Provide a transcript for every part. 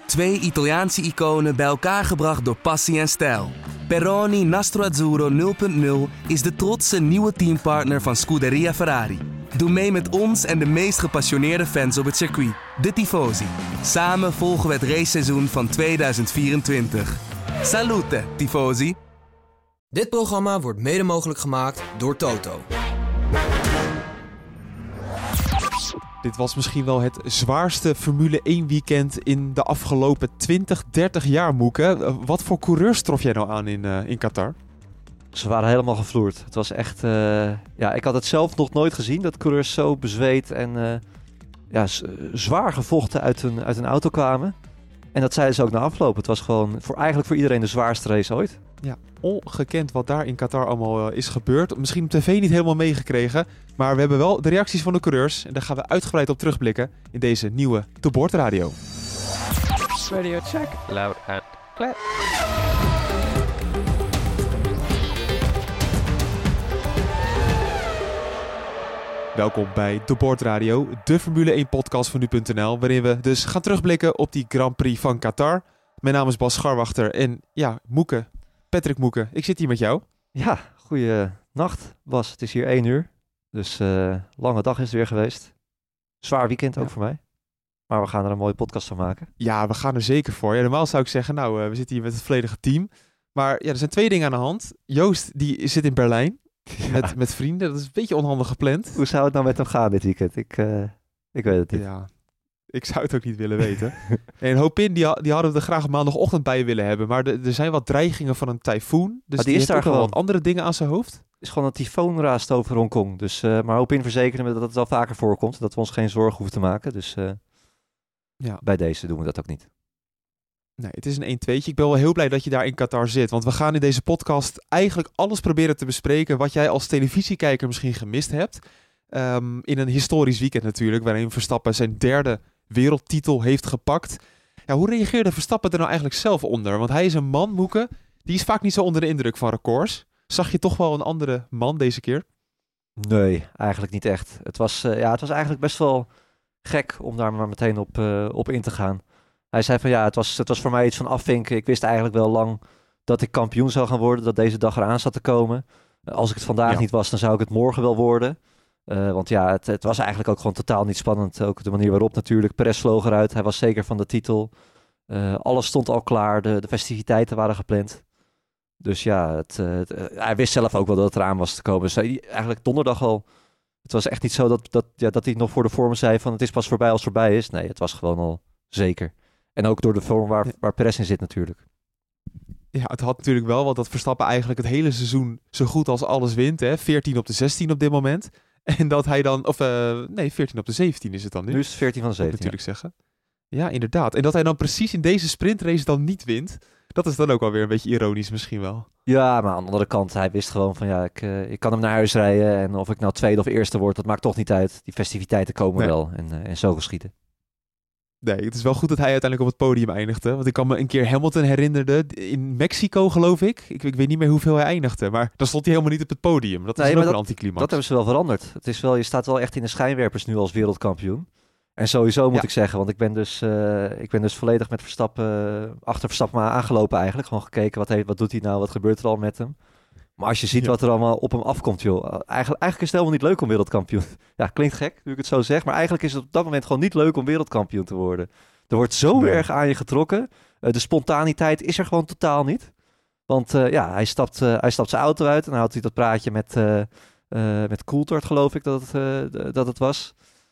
Twee Italiaanse iconen bij elkaar gebracht door passie en stijl. Peroni Nastro Azzurro 0.0 is de trotse nieuwe teampartner van Scuderia Ferrari. Doe mee met ons en de meest gepassioneerde fans op het circuit, de Tifosi. Samen volgen we het raceseizoen van 2024. Salute, Tifosi! Dit programma wordt mede mogelijk gemaakt door Toto. Dit was misschien wel het zwaarste Formule 1 weekend in de afgelopen 20, 30 jaar, Moeke. Wat voor coureurs trof jij nou aan in Qatar? Ze waren helemaal gevloerd. Het was echt... ik had het zelf nog nooit gezien, dat coureurs zo bezweet en zwaar gevochten uit een auto kwamen. En dat zeiden ze ook na afloop. Het was gewoon eigenlijk voor iedereen de zwaarste race ooit. Ja, ongekend wat daar in Qatar allemaal is gebeurd. Misschien op tv niet helemaal meegekregen, maar we hebben wel de reacties van de coureurs. En daar gaan we uitgebreid op terugblikken in deze nieuwe De Bord Radio. Radio check. Loud and clear. Welkom bij De Bord Radio, de Formule 1 podcast van nu.nl, waarin we dus gaan terugblikken op die Grand Prix van Qatar. Mijn naam is Bas Scharwachter en ja, Patrick Moeke, ik zit hier met jou. Ja, goeie nacht Bas. Het is hier 1 uur, dus lange dag is het weer geweest. Zwaar weekend ook voor mij, maar we gaan er een mooie podcast van maken. Ja, we gaan er zeker voor. Ja, normaal zou ik zeggen, we zitten hier met het volledige team. Maar ja, er zijn 2 dingen aan de hand. Joost, die zit in Berlijn. Ja. Met vrienden, dat is een beetje onhandig gepland. Hoe zou het nou met hem gaan dit weekend? Ik weet het niet. Ja, ik zou het ook niet willen weten. En Hopin, die hadden we er graag maandagochtend bij willen hebben. Maar er zijn wat dreigingen van een tyfoon. Dus die is daar gewoon wat andere dingen aan zijn hoofd. Het is gewoon een tyfoon raast over Hongkong. Dus, maar Hopin verzekerde me dat het wel vaker voorkomt. Dat we ons geen zorgen hoeven te maken. Dus bij deze doen we dat ook niet. Nee, het is een 1-2'tje. Ik ben wel heel blij dat je daar in Qatar zit. Want we gaan in deze podcast eigenlijk alles proberen te bespreken wat jij als televisiekijker misschien gemist hebt. In een historisch weekend natuurlijk, waarin Verstappen zijn 3e wereldtitel heeft gepakt. Ja, hoe reageerde Verstappen er nou eigenlijk zelf onder? Want hij is een man, Moeke, die is vaak niet zo onder de indruk van records. Zag je toch wel een andere man deze keer? Nee, eigenlijk niet echt. Het was eigenlijk best wel gek om daar maar meteen op in te gaan. Hij zei van het was voor mij iets van afvinken. Ik wist eigenlijk wel lang dat ik kampioen zou gaan worden, dat deze dag eraan zat te komen. Als ik het vandaag niet was, dan zou ik het morgen wel worden. Want het was eigenlijk ook gewoon totaal niet spannend. Ook de manier waarop natuurlijk. Perez vloog eruit, hij was zeker van de titel. Alles stond al klaar, de festiviteiten waren gepland. Dus hij wist zelf ook wel dat het eraan was te komen. Dus eigenlijk donderdag al. Het was echt niet zo dat hij nog voor de vorm zei van het is pas voorbij als het voorbij is. Nee, het was gewoon al zeker. En ook door de vorm waar Perez in zit natuurlijk. Ja, het had natuurlijk wel dat Verstappen eigenlijk het hele seizoen zo goed als alles wint. Hè? 14 op de 16 op dit moment. En dat hij dan, 14 op de 17 is het dan nu. Nu is het 14 van de 17. Natuurlijk zeggen. Ja, inderdaad. En dat hij dan precies in deze sprintrace dan niet wint. Dat is dan ook wel weer een beetje ironisch misschien wel. Ja, maar aan de andere kant, hij wist gewoon van ik kan hem naar huis rijden. En of ik nou 2e of 1e word, dat maakt toch niet uit. Die festiviteiten komen wel en zo geschieden. Nee, het is wel goed dat hij uiteindelijk op het podium eindigde. Want ik kan me een keer Hamilton herinneren. In Mexico, geloof ik. Ik weet niet meer hoeveel hij eindigde. Maar dan stond hij helemaal niet op het podium. Dat is ook een anticlimax. Dat hebben ze wel veranderd. Het is wel, je staat wel echt in de schijnwerpers nu als wereldkampioen. En sowieso moet ik zeggen. Want ik ben dus volledig met Verstappen, achter Verstappen maar aangelopen eigenlijk. Gewoon gekeken, wat doet hij nou? Wat gebeurt er al met hem? Maar als je ziet wat er allemaal op hem afkomt, joh. Eigenlijk is het helemaal niet leuk om wereldkampioen. Ja, klinkt gek nu ik het zo zeg. Maar eigenlijk is het op dat moment gewoon niet leuk om wereldkampioen te worden. Er wordt zo erg aan je getrokken. De spontaniteit is er gewoon totaal niet. Want hij stapt zijn auto uit. En dan houdt hij dat praatje met Coulthard, geloof ik dat het was.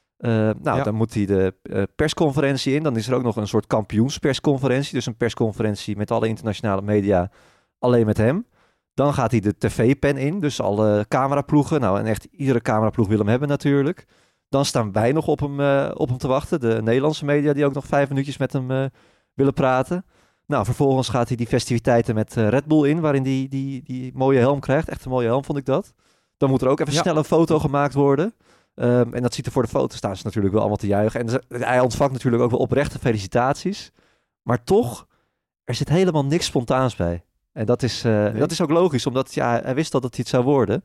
Dan moet hij de persconferentie in. Dan is er ook nog een soort kampioenspersconferentie. Dus een persconferentie met alle internationale media. Alleen met hem. Dan gaat hij de tv-pen in, dus alle cameraploegen. Nou, en echt iedere cameraploeg wil hem hebben natuurlijk. Dan staan wij nog op hem te wachten. De Nederlandse media die ook nog 5 minuutjes met hem willen praten. Nou, vervolgens gaat hij die festiviteiten met Red Bull in, waarin die mooie helm krijgt. Echt een mooie helm vond ik dat. Dan moet er ook even snel een foto gemaakt worden. En dat ziet er voor de foto, staan ze natuurlijk wel allemaal te juichen. En hij ontvangt natuurlijk ook wel oprechte felicitaties. Maar toch, er zit helemaal niks spontaans bij. En dat is ook logisch, omdat hij wist dat het iets zou worden.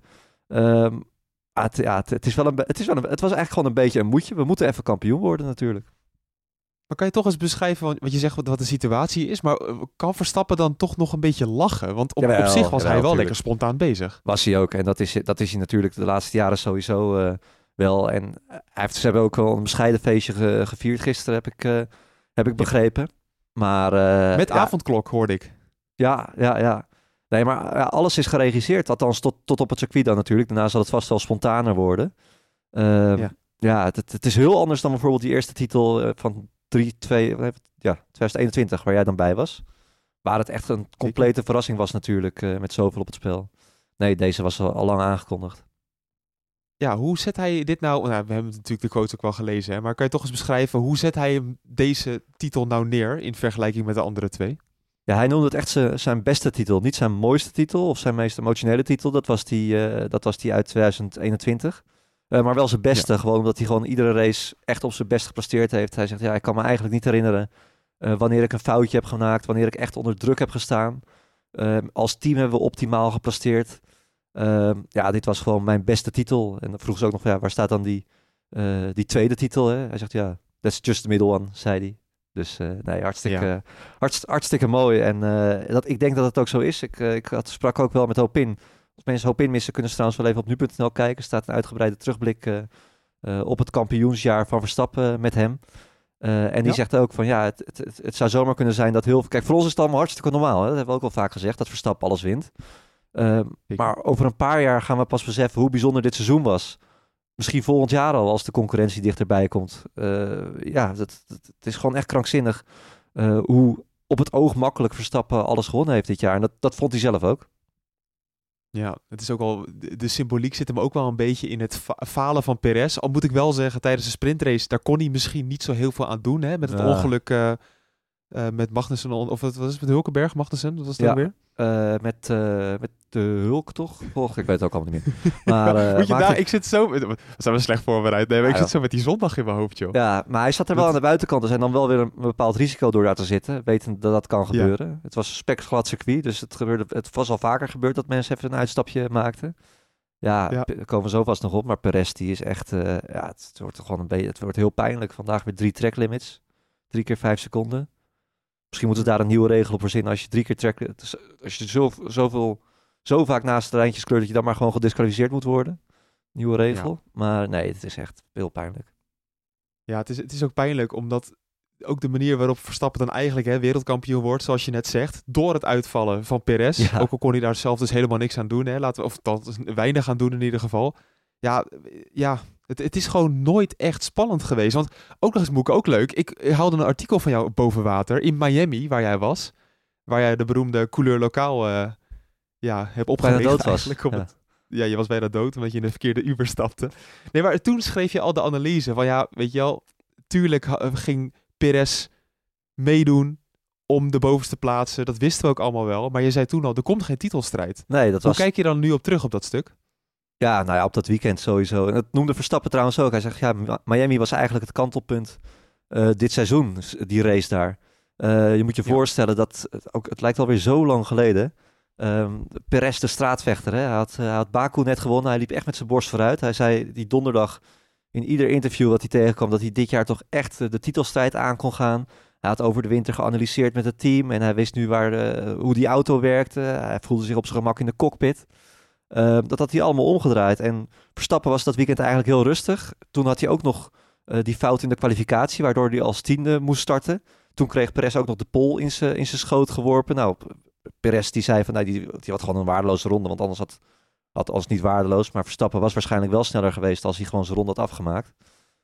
Het was eigenlijk gewoon een beetje een moedje. We moeten even kampioen worden natuurlijk. Maar kan je toch eens beschrijven, want je zegt wat de situatie is, maar kan Verstappen dan toch nog een beetje lachen? Want op zich was hij wel lekker spontaan bezig. Was hij ook. En dat is hij natuurlijk de laatste jaren sowieso wel. En ze hebben ook wel een bescheiden feestje gevierd gisteren, heb ik begrepen. Maar, met avondklok, hoorde ik. Ja. Nee, maar alles is geregisseerd. Althans, tot op het circuit dan natuurlijk. Daarna zal het vast wel spontaner worden. Het is heel anders dan bijvoorbeeld die eerste titel van 2021, waar jij dan bij was. Waar het echt een complete verrassing was natuurlijk, met zoveel op het spel. Nee, deze was al lang aangekondigd. Ja, hoe zet hij dit nou... Nou, we hebben natuurlijk de quote ook wel gelezen, hè, maar kan je toch eens beschrijven, hoe zet hij deze titel nou neer in vergelijking met de andere twee? Ja, hij noemde het echt zijn beste titel. Niet zijn mooiste titel of zijn meest emotionele titel. Dat was die uit 2021. Maar wel zijn beste, gewoon omdat hij gewoon iedere race echt op zijn best gepresteerd heeft. Hij zegt, ik kan me eigenlijk niet herinneren wanneer ik een foutje heb gemaakt, wanneer ik echt onder druk heb gestaan. Als team hebben we optimaal gepresteerd. Dit was gewoon mijn beste titel. En dan vroeg ze ook nog, waar staat dan die tweede titel? Hè? Hij zegt, that's just the middle one, zei hij. Dus hartstikke mooi. En ik denk dat het ook zo is. Ik sprak ook wel met Hopin. Als mensen Hopin missen, kunnen ze trouwens wel even op nu.nl kijken. Er staat een uitgebreide terugblik op het kampioensjaar van Verstappen met hem. En die zegt ook van het zou zomaar kunnen zijn dat heel veel... Kijk, voor ons is het allemaal hartstikke normaal. Hè? Dat hebben we ook al vaak gezegd, dat Verstappen alles wint. Maar over een paar jaar gaan we pas beseffen hoe bijzonder dit seizoen was. Misschien volgend jaar al, als de concurrentie dichterbij komt. Het is gewoon echt krankzinnig hoe op het oog makkelijk Verstappen alles gewonnen heeft dit jaar. En dat vond hij zelf ook. Ja, het is ook al, de symboliek zit hem ook wel een beetje in het falen van Perez. Al moet ik wel zeggen, tijdens de sprintrace, daar kon hij misschien niet zo heel veel aan doen. Hè? Met het ongeluk met Magnussen, of wat was het met Hulkenberg, Magnussen? Wat was het weer? Met de Hulk, toch? Ik weet het ook allemaal niet meer. Maar, ik zit zo... We zijn we slecht voorbereid. Nee, maar ik zit zo met die zondag in mijn hoofd, joh. Ja, maar hij zat er wel aan de buitenkant. Dus en dan wel weer een bepaald risico door daar te zitten. Wetend dat dat kan gebeuren. Ja. Het was een spekglad circuit. Dus het was al vaker gebeurd dat mensen even een uitstapje maakten. Daar komen we zo vast nog op. Maar Perez, die is echt... het wordt gewoon het wordt heel pijnlijk. Vandaag weer 3 track limits. 3 keer 5 seconden. Misschien moeten ze daar een nieuwe regel op verzinnen. Als je 3 keer als je zo vaak naast de lijntjes kleurt, dat je dan maar gewoon gedisqualificeerd moet worden. Nieuwe regel. Ja. Maar nee, het is echt heel pijnlijk. Ja, het is ook pijnlijk, omdat ook de manier waarop Verstappen dan eigenlijk wereldkampioen wordt, zoals je net zegt, door het uitvallen van Perez. Ja. Ook al kon hij daar zelf dus helemaal niks aan doen. Hè. Of weinig aan doen in ieder geval. Het is gewoon nooit echt spannend geweest. Want ook nog eens, Moeke, ook leuk. Ik haalde een artikel van jou boven water in Miami, waar jij was. Waar jij de beroemde couleur lokaal hebt opgericht eigenlijk. Je was bijna dood omdat je in de verkeerde Uber stapte. Nee, maar toen schreef je al de analyse van weet je wel, tuurlijk ging Perez meedoen om de bovenste plaatsen. Dat wisten we ook allemaal wel. Maar je zei toen al, er komt geen titelstrijd. Nee, Hoe kijk je dan nu op terug op dat stuk? Ja, op dat weekend sowieso. En dat noemde Verstappen trouwens ook. Hij zegt, Miami was eigenlijk het kantelpunt dit seizoen, die race daar. Je moet je voorstellen dat, het lijkt alweer zo lang geleden, Perez de straatvechter. Hè? Hij had Baku net gewonnen. Hij liep echt met zijn borst vooruit. Hij zei die donderdag in ieder interview dat hij tegenkwam, dat hij dit jaar toch echt de titelstrijd aan kon gaan. Hij had over de winter geanalyseerd met het team en hij wist nu hoe die auto werkte. Hij voelde zich op zijn gemak in de cockpit. Dat had hij allemaal omgedraaid. En Verstappen was dat weekend eigenlijk heel rustig. Toen had hij ook nog die fout in de kwalificatie, waardoor hij als 10e moest starten. Toen kreeg Perez ook nog de pole in zijn schoot geworpen. Nou, Perez die zei van, die had gewoon een waardeloze ronde, want anders had als niet waardeloos. Maar Verstappen was waarschijnlijk wel sneller geweest als hij gewoon zijn ronde had afgemaakt.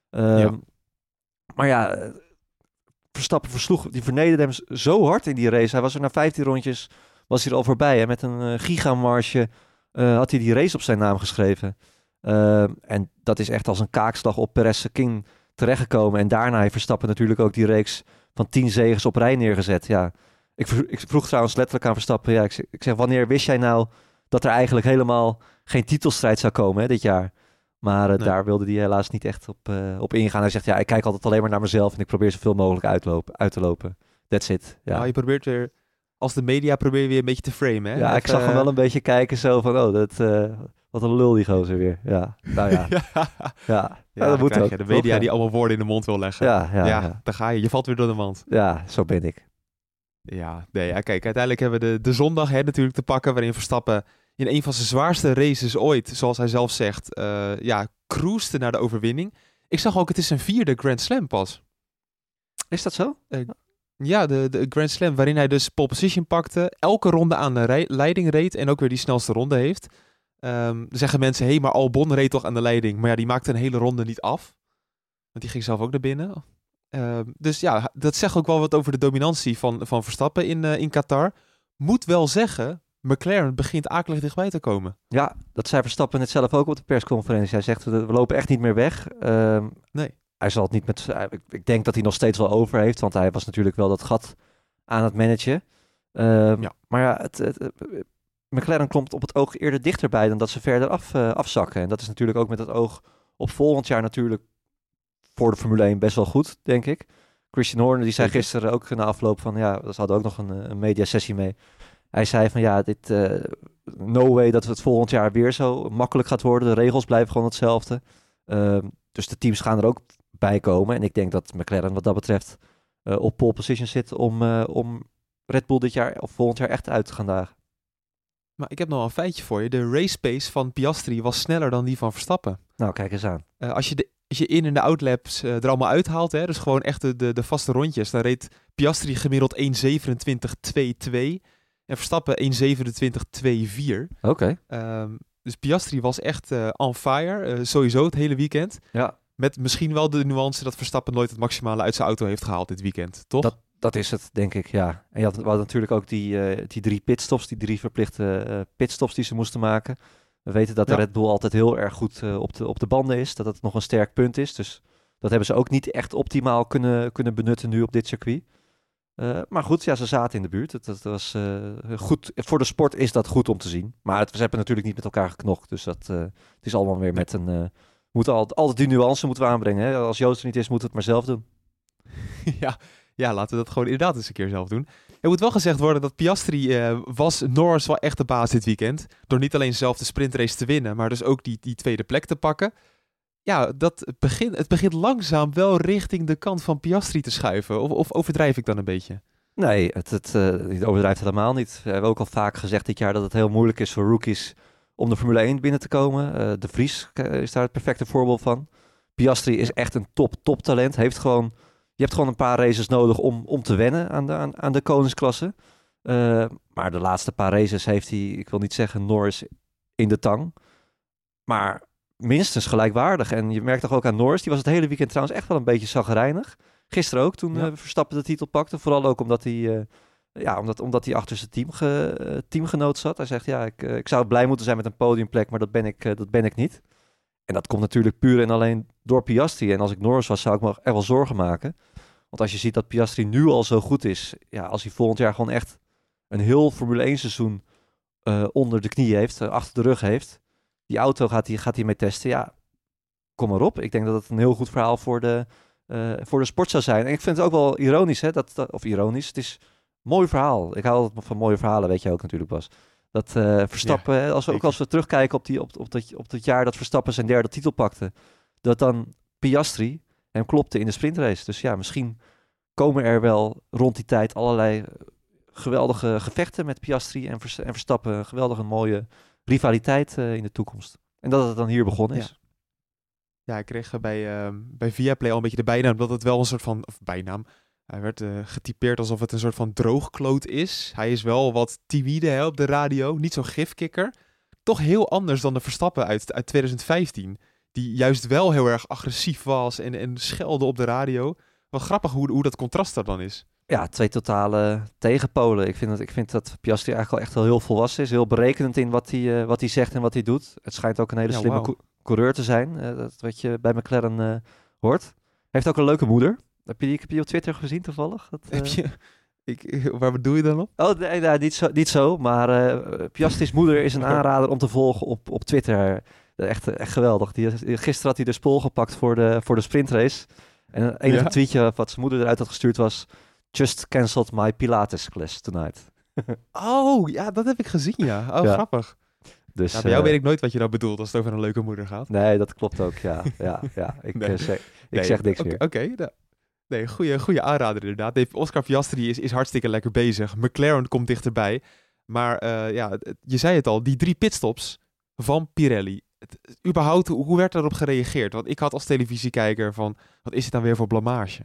Maar Verstappen die vernederde hem zo hard in die race. Hij was er na 15 rondjes, was hij er al voorbij. Hè? Met een gigamarge had hij die race op zijn naam geschreven. En dat is echt als een kaakslag op Perez' kin terechtgekomen. En daarna heeft Verstappen natuurlijk ook die reeks van 10 zegens op rij neergezet. Ja, ik vroeg trouwens letterlijk aan Verstappen. Ik zeg, wanneer wist jij nou dat er eigenlijk helemaal geen titelstrijd zou komen dit jaar? Maar daar wilde hij helaas niet echt op ingaan. Hij zegt, ik kijk altijd alleen maar naar mezelf en ik probeer zoveel mogelijk uit te lopen. That's it. Ja. Je probeert weer, als de media probeer je weer een beetje te framen. Hè? Ja, ik zag hem wel een beetje kijken zo van, Wat een lul die gozer weer. Ja, nou ja. Ja, dat moet ook. De media die allemaal woorden in de mond wil leggen. Ja. Dan ga je. Je valt weer door de mand. Ja, zo ben ik. Ja, kijk, uiteindelijk hebben we de zondag natuurlijk te pakken, waarin Verstappen in een van zijn zwaarste races ooit, zoals hij zelf zegt, cruiste naar de overwinning. Ik zag ook, het is zijn 4e Grand Slam pas. Is dat zo? Ja, de Grand Slam waarin hij dus pole position pakte, elke ronde aan de leiding reed en ook weer die snelste ronde heeft. Dan zeggen mensen, maar Albon reed toch aan de leiding. Maar ja, die maakte een hele ronde niet af. Want die ging zelf ook naar binnen. Dus ja, dat zegt ook wel wat over de dominantie van Verstappen in Qatar. Moet wel zeggen, McLaren begint akelig dichtbij te komen. Ja, dat zei Verstappen net zelf ook op de persconferentie. Hij zegt, we lopen echt niet meer weg. Nee. Hij zal het niet met... Ik denk dat hij nog steeds wel over heeft, want hij was natuurlijk wel dat gat aan het managen. Maar ja, McLaren komt op het oog eerder dichterbij dan dat ze verder afzakken. En dat is natuurlijk ook met het oog op volgend jaar natuurlijk voor de Formule 1 best wel goed, denk ik. Christian Horner die zei gisteren ook na afloop van, ze hadden ook nog een mediasessie mee. Hij zei van no way dat het volgend jaar weer zo makkelijk gaat worden. De regels blijven gewoon hetzelfde. Dus de teams gaan er ook bij komen. En ik denk dat McLaren wat dat betreft op pole position zit om Red Bull dit jaar of volgend jaar echt uit te gaan dagen. Maar ik heb nog een feitje voor je. De race pace van Piastri was sneller dan die van Verstappen. Nou, kijk eens aan. Als je in- en de outlaps er allemaal uithaalt, hè, dus gewoon echt de vaste rondjes, dan reed Piastri gemiddeld 1:27.22 en Verstappen 1:27.24. Oké. Dus Piastri was echt on fire, sowieso het hele weekend. Ja. Met misschien wel de nuance dat Verstappen nooit het maximale uit zijn auto heeft gehaald dit weekend, toch? Dat is het, denk ik, ja. En we hadden natuurlijk ook die 3 pitstops, die 3 verplichte pitstops die ze moesten maken. We weten dat de Red Bull altijd heel erg goed op de banden is, dat het nog een sterk punt is. Dus dat hebben ze ook niet echt optimaal kunnen benutten nu op dit circuit. Maar goed, ze zaten in de buurt. Dat was goed. Voor de sport is dat goed om te zien. Maar ze hebben natuurlijk niet met elkaar geknocht. Dus het is allemaal weer met een... altijd die nuance moeten we aanbrengen. Hè? Als Joost er niet is, moeten we het maar zelf doen. Ja, laten we dat gewoon inderdaad eens een keer zelf doen. Er moet wel gezegd worden dat Piastri was Norris wel echt de baas dit weekend. Door niet alleen zelf de sprintrace te winnen, maar dus ook die tweede plek te pakken. Ja, het begint langzaam wel richting de kant van Piastri te schuiven. Of overdrijf ik dan een beetje? Nee, het overdrijft helemaal niet. We hebben ook al vaak gezegd dit jaar dat het heel moeilijk is voor rookies om de Formule 1 binnen te komen. De Vries is daar het perfecte voorbeeld van. Piastri is echt een top talent. Je hebt gewoon een paar races nodig om te wennen aan de koningsklasse. Maar de laatste paar races heeft hij, ik wil niet zeggen Norris in de tang, maar minstens gelijkwaardig. En je merkt toch ook aan Norris, die was het hele weekend trouwens echt wel een beetje chagrijnig. Gisteren ook, toen Verstappen de titel pakte. Vooral ook omdat hij, omdat hij achter zijn teamgenoot zat. Hij zegt, ik zou blij moeten zijn met een podiumplek, maar dat ben ik niet. En dat komt natuurlijk puur en alleen door Piastri. En als ik Norris was, zou ik me echt wel zorgen maken. Want als je ziet dat Piastri nu al zo goed is, als hij volgend jaar gewoon echt een heel Formule 1 seizoen onder de knie heeft, achter de rug heeft, die auto gaat hij mee testen. Kom maar op. Ik denk dat het een heel goed verhaal voor de sport zou zijn. En ik vind het ook wel ironisch, hè? Of ironisch, het is een mooi verhaal. Ik hou altijd van mooie verhalen, weet je ook natuurlijk, Bas. Dat Verstappen, als we terugkijken op dat jaar dat Verstappen zijn 3e titel pakte, dat dan Piastri hem klopte in de sprintrace. Dus misschien komen er wel rond die tijd allerlei geweldige gevechten met Piastri en Verstappen. Een geweldige mooie rivaliteit in de toekomst. En dat het dan hier begonnen is. Ja, ik kreeg bij Viaplay al een beetje de bijnaam dat het wel een soort van... Of bijnaam. Hij werd getypeerd alsof het een soort van droogkloot is. Hij is wel wat timide op de radio. Niet zo'n gifkikker. Toch heel anders dan de Verstappen uit 2015. Die juist wel heel erg agressief was en schelde op de radio. Wel grappig hoe dat contrast er dan is. Ja, 2 totale tegenpolen. Ik vind dat Piastri eigenlijk al echt wel heel volwassen is. Heel berekenend in wat hij zegt en wat hij doet. Het schijnt ook een hele slimme coureur te zijn. Dat wat je bij McLaren hoort. Heeft ook een leuke moeder. Heb je die op Twitter gezien toevallig? Waar bedoel je dan op? Oh, nee, niet zo. Maar Piastri's moeder is een aanrader om te volgen op Twitter. Echt geweldig. Gisteren had hij de spool gepakt voor de sprintrace. En een enige tweetje wat zijn moeder eruit had gestuurd was: "Just cancelled my Pilates class tonight." Oh, ja, dat heb ik gezien, ja. Oh, ja. Grappig. Dus, bij jou weet ik nooit wat je nou bedoelt als het over een leuke moeder gaat. Nee, dat klopt ook, ja. Ik zeg niks meer. Oké. Nee, goede aanrader inderdaad. Nee, Oscar Piastri is hartstikke lekker bezig. McLaren komt dichterbij. Maar je zei het al, die 3 pitstops van Pirelli. Überhaupt, hoe werd daarop gereageerd? Want ik had als televisiekijker van, wat is het dan weer voor blamage?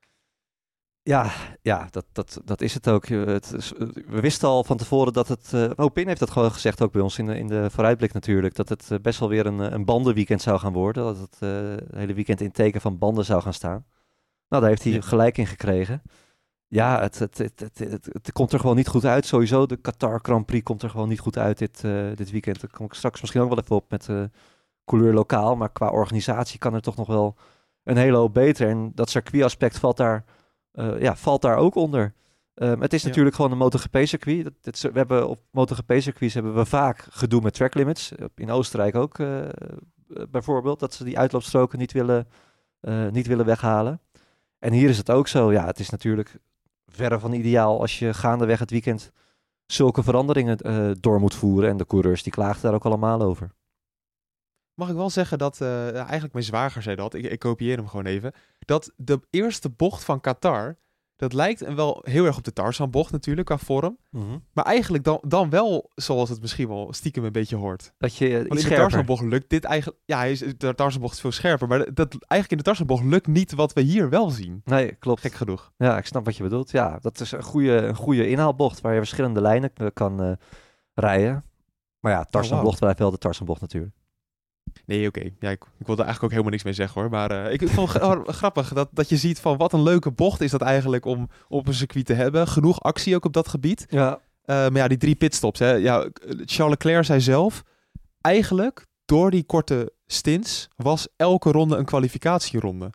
Ja, dat is het ook. We wisten al van tevoren dat het... Pin heeft dat gewoon gezegd ook bij ons in de vooruitblik natuurlijk. Dat het best wel weer een bandenweekend zou gaan worden. Dat het hele weekend in teken van banden zou gaan staan. Nou, daar heeft hij gelijk in gekregen. Ja, het komt er gewoon niet goed uit. Sowieso de Qatar Grand Prix komt er gewoon niet goed uit dit weekend. Daar kom ik straks misschien ook wel even op met couleur lokaal. Maar qua organisatie kan er toch nog wel een hele hoop beter. En dat circuitaspect valt daar ook onder. Het is natuurlijk gewoon een MotoGP-circuit. We hebben op MotoGP-circuits hebben we vaak gedoe met track limits. In Oostenrijk ook bijvoorbeeld. Dat ze die uitloopstroken niet willen weghalen. En hier is het ook zo. Ja, het is natuurlijk verre van ideaal als je gaandeweg het weekend zulke veranderingen door moet voeren. En de coureurs die klaagden daar ook allemaal over. Mag ik wel zeggen dat, eigenlijk mijn zwager zei dat, ik kopieer hem gewoon even, dat de eerste bocht van Qatar, dat lijkt wel heel erg op de Tarzanbocht natuurlijk, qua vorm. Mm-hmm. Maar eigenlijk dan wel zoals het misschien wel stiekem een beetje hoort. Dat je in de Tarzanbocht lukt dit eigenlijk... Ja, de Tarzanbocht is veel scherper, maar eigenlijk in de Tarzanbocht lukt niet wat we hier wel zien. Nee, klopt. Gek genoeg. Ja, ik snap wat je bedoelt. Ja, dat is een goede inhaalbocht waar je verschillende lijnen kan rijden. Maar ja, Tarzanbocht blijft wel de Tarzanbocht natuurlijk. Nee, oké. Ja, ik wilde eigenlijk ook helemaal niks mee zeggen hoor. Maar ik vond het grappig dat je ziet van wat een leuke bocht is dat eigenlijk om op een circuit te hebben. Genoeg actie ook op dat gebied. Ja. Maar ja, die 3 pitstops. Hè. Ja, Charles Leclerc zei zelf, eigenlijk door die korte stints was elke ronde een kwalificatieronde.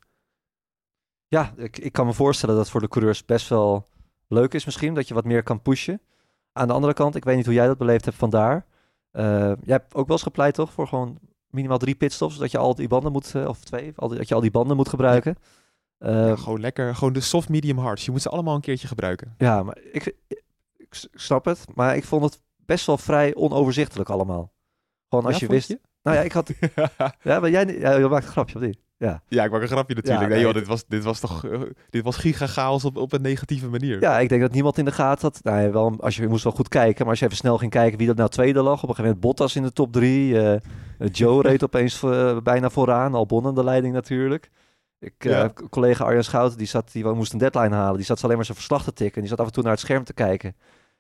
Ja, ik kan me voorstellen dat voor de coureurs best wel leuk is misschien. Dat je wat meer kan pushen. Aan de andere kant, ik weet niet hoe jij dat beleefd hebt vandaar. Jij hebt ook wel eens gepleit toch voor gewoon minimaal 3 pitstops, dat je al die banden moet, of 2, dat je al die banden moet gebruiken. Gewoon lekker, gewoon de soft, medium, hard. Je moet ze allemaal een keertje gebruiken. Ja, maar ik snap het, maar ik vond het best wel vrij onoverzichtelijk allemaal. Gewoon als je wist... Je? Nou ja, ik had... ja, maar jij maakt een grapje, of niet? Ja, ik maak een grapje natuurlijk. Ja, nee, joh, dit was toch... dit was giga-chaos op een negatieve manier. Ja, ik denk dat niemand in de gaten had. Nou, wel, je moest wel goed kijken, maar als je even snel ging kijken wie dat nou tweede lag. Op een gegeven moment Bottas in de top 3. Joe reed opeens bijna vooraan. Albon aan de leiding natuurlijk. Collega Arjan Schouten, die moest een deadline halen. Die zat alleen maar zijn verslag te tikken. En die zat af en toe naar het scherm te kijken.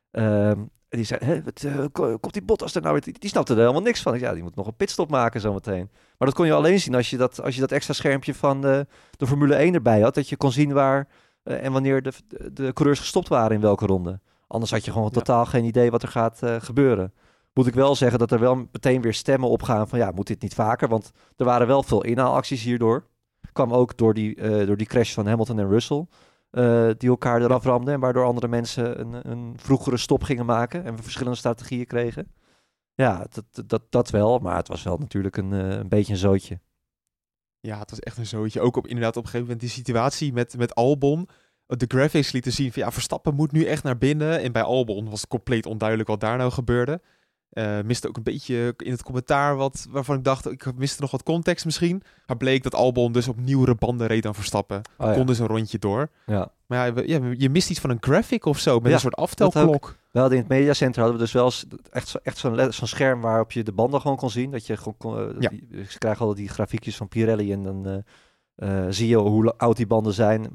En die zei, komt die Bottas er nou weer? Die snapte er helemaal niks van. Ja, die moet nog een pitstop maken zometeen. Maar dat kon je alleen zien als je dat extra schermpje van de Formule 1 erbij had. Dat je kon zien waar en wanneer de coureurs gestopt waren in welke ronde. Anders had je gewoon totaal geen idee wat er gaat gebeuren. Moet ik wel zeggen dat er wel meteen weer stemmen opgaan van ja, moet dit niet vaker? Want er waren wel veel inhaalacties hierdoor. Kwam ook door die crash van Hamilton en Russell. Die elkaar eraf ramden en waardoor andere mensen een vroegere stop gingen maken en we verschillende strategieën kregen. Ja, dat wel, maar het was wel natuurlijk een beetje een zootje. Ja, het was echt een zootje. Ook inderdaad op een gegeven moment die situatie met Albon. De graphics lieten zien van ja, Verstappen moet nu echt naar binnen. En bij Albon was het compleet onduidelijk wat daar nou gebeurde. Miste ook een beetje in het commentaar waarvan ik dacht, ik miste nog wat context misschien. Maar bleek dat Albon dus op nieuwere banden reed dan Verstappen. Kon dus een rondje door. Ja. Maar je mist iets van een graphic of zo, met een soort aftelklok. We hadden in het mediacenter hadden we dus wel echt zo'n scherm waarop je de banden gewoon kon zien. Dat je gewoon ze krijgen altijd die grafiekjes van Pirelli en dan zie je hoe oud die banden zijn,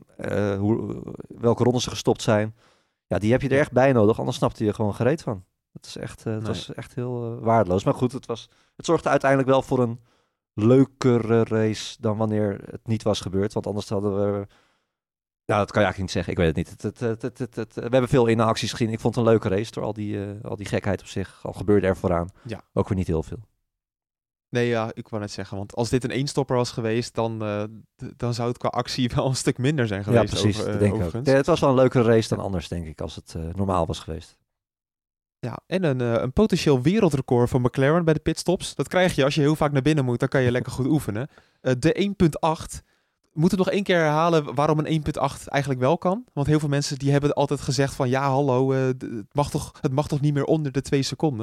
welke rondes ze gestopt zijn. Ja, die heb je er echt bij nodig, anders snapte je gewoon gereed van. Het was echt heel waardeloos. Maar goed, het zorgde uiteindelijk wel voor een leukere race dan wanneer het niet was gebeurd. Want anders hadden we... Nou, dat kan je eigenlijk niet zeggen. Ik weet het niet. We hebben veel inhaalacties gezien. Ik vond het een leuke race door al die gekheid op zich. Al gebeurde er vooraan. Ja. Ook weer niet heel veel. Nee, ja, ik wou net zeggen. Want als dit een eenstopper was geweest, dan zou het qua actie wel een stuk minder zijn geweest. Ja, precies. Dat denk ik ook. Het was wel een leukere race dan anders, denk ik, als het normaal was geweest. Ja, en een potentieel wereldrecord van McLaren bij de pitstops. Dat krijg je als je heel vaak naar binnen moet. Dan kan je lekker goed oefenen. De 1.8. Moeten we nog één keer herhalen waarom een 1.8 eigenlijk wel kan? Want heel veel mensen die hebben altijd gezegd van ja, hallo, het mag toch niet meer onder de 2 seconden?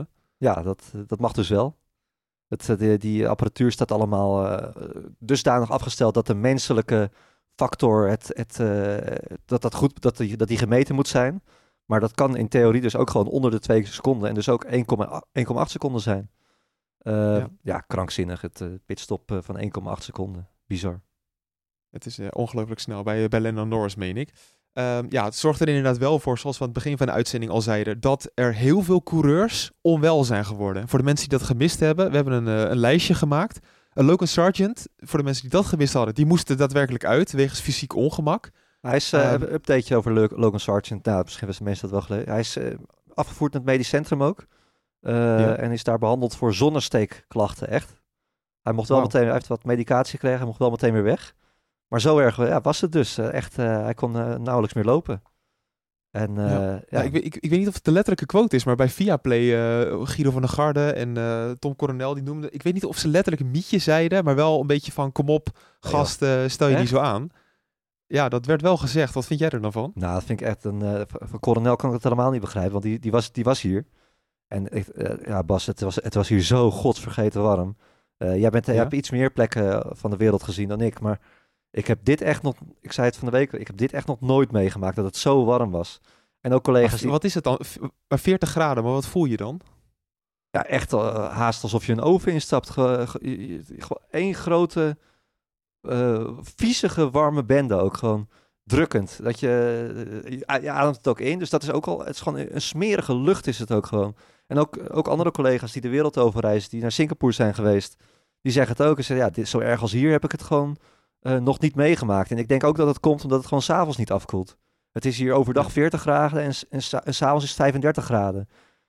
Ja, dat mag dus wel. Die apparatuur staat allemaal dusdanig afgesteld dat de menselijke factor dat die gemeten moet zijn. Maar dat kan in theorie dus ook gewoon onder de 2 seconden en dus ook 1,8 seconden zijn. Krankzinnig. Het pitstop van 1,8 seconden. Bizar. Het is ongelooflijk snel bij Lando Norris, meen ik. Het zorgt er inderdaad wel voor, zoals we aan het begin van de uitzending al zeiden, dat er heel veel coureurs onwel zijn geworden. Voor de mensen die dat gemist hebben, we hebben een lijstje gemaakt. Logan Sargent, voor de mensen die dat gemist hadden, die moesten daadwerkelijk uit, wegens fysiek ongemak. Hij is, een updateje over Logan Sargent, nou, misschien hebben mensen dat wel gelezen. Hij is afgevoerd naar het medisch centrum ook. En is daar behandeld voor zonnesteekklachten, echt. Hij mocht wel meteen, hij heeft wat medicatie gekregen, hij mocht wel meteen weer weg. Maar zo erg was het dus. Hij kon nauwelijks meer lopen. En, ik weet niet of het de letterlijke quote is, maar bij Viaplay, Guido van der Garde en Tom Coronel, die noemden, ik weet niet of ze letterlijk een mietje zeiden, maar wel een beetje van, kom op, gast, stel je niet zo aan. Ja, dat werd wel gezegd. Wat vind jij er dan van? Nou, dat vind ik echt van Coronel kan ik het helemaal niet begrijpen, want die was hier. En Bas, het was hier zo godsvergeten warm. Jij hebt iets meer plekken van de wereld gezien dan ik, maar ik heb dit echt nog, ik zei het van de week, ik heb dit echt nog nooit meegemaakt, dat het zo warm was. En ook collega's Wat is het dan? Bij 40 graden, maar wat voel je dan? Ja, echt haast alsof je een oven instapt. Gewoon één grote, viezige, warme bende ook. Gewoon drukkend. Dat je ademt het ook in. Dus dat is ook al, het is gewoon een smerige lucht is het ook gewoon. En ook andere collega's die de wereld overreizen, die naar Singapore zijn geweest, die zeggen het ook. En zeggen, dit is zo erg als hier heb ik het gewoon nog niet meegemaakt. En ik denk ook dat het komt omdat het gewoon 's avonds niet afkoelt. Het is hier overdag 40 graden en 's avonds is het 35 graden.